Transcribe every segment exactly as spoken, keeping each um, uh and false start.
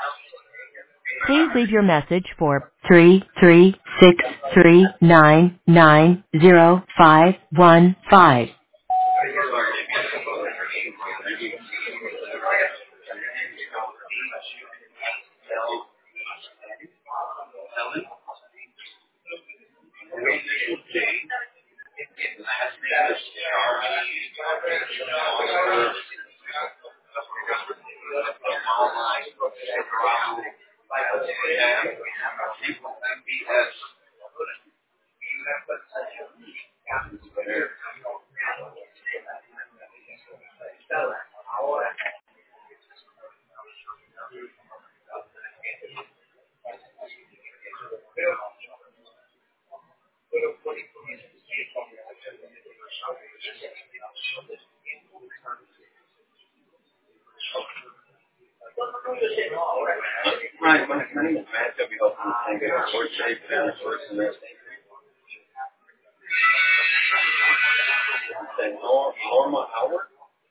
Please leave your message for three three six three nine nine zero five one five. Hi, my, my name is Matt W. I'm going to work safe and first semester. The nor- normal hour.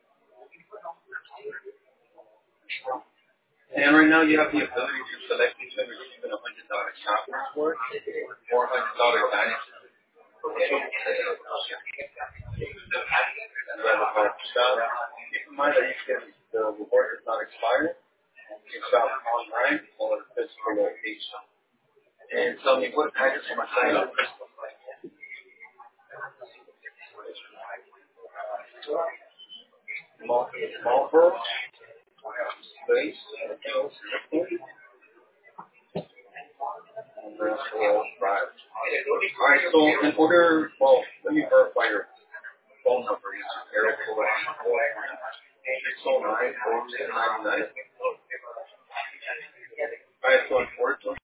And right now you have the ability to select between receiving a one hundred dollars shopping reward or one hundred dollars dining. And then the shop. Keep in mind that you can, the reward is not expired. You can shop online or physical location. And tell me what items am I signing up for? Marlboro, Space, Hills, and Russell Drive. Alright, so in order, well, let me verify your phone number. It's area code six oh nine, four nine nine.